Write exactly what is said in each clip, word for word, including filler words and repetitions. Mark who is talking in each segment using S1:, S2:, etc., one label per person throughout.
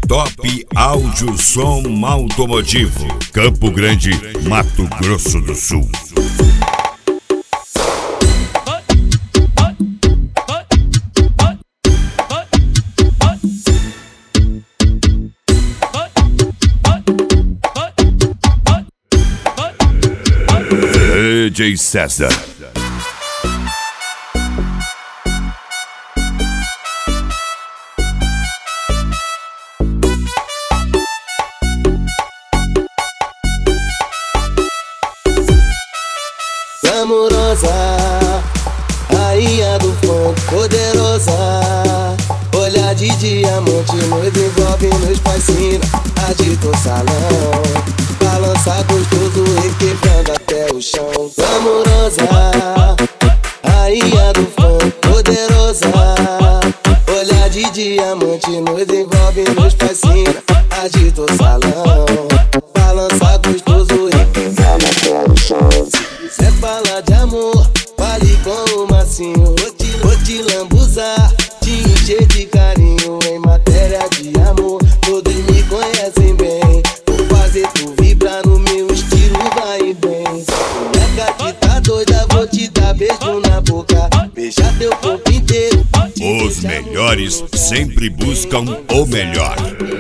S1: Top Áudio Som Automotivo, Campo Grande, Mato Grosso do Sul. D J César.
S2: Amorosa, rainha do funk, poderosa, olhar de diamante, nos envolve, nos fascina, agita o salão, balança gostoso e quebrando até o chão. Amorosa, rainha do funk, poderosa, olhar de diamante, nos envolve, nos fascina, agita o salão, balança gostoso e quebrando até o chão. É fala de amor, fale com o macinho. Vou te, vou te lambuzar, te encher de carinho. Em matéria de amor, todos me conhecem bem. Vou fazer tu vibrar no meu estilo, vai e vem. Moleca que tá doida, vou te dar beijo na boca, beijar teu corpo inteiro.
S1: Os melhores sempre buscam o melhor.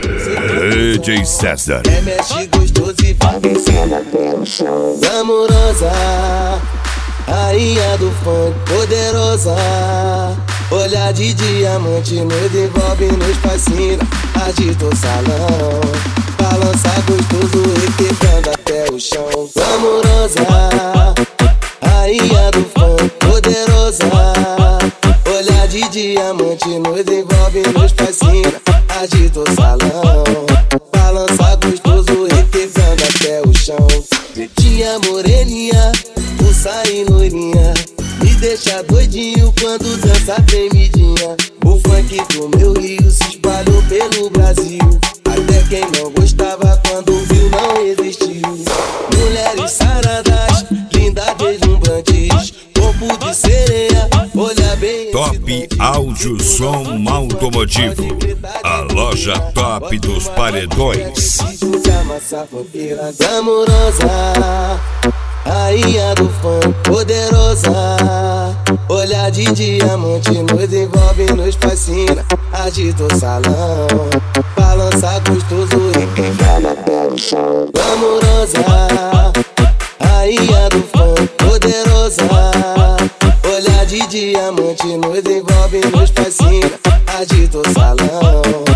S1: D J César.
S2: É, mexe gostoso e vai descendo até o chão. Amorosa, rainha do funk, poderosa, olhar de diamante, nos envolve, nos fascina, agita o salão, balança gostoso e quebrando até o chão. Amorosa, rainha do funk, poderosa, olhar de diamante, nos envolve, nos fascina, agita o salão, balança gostoso e quebrando até o chão. Pretinha, moreninha, pulsa e loirinha, me deixa doidinho quando dança tremidinha. O funk do meu Rio se espalhou pelo Brasil, até quem não gostava quando viu não existiu. Mulheres saradas, lindas deslumbrantes, corpo de sereia, olha bem.
S1: Top Áudio Som Automotivo, a loja top dos paredões.
S2: Amorosa, rainha do funk, poderosa, olhar de diamante, nos envolve, nos fascina, agita o salão, balança gostoso e quebrando até o chão. Amorosa, rainha do funk, poderosa, olhar de diamante, nos envolve, nos fascina, agita o salão,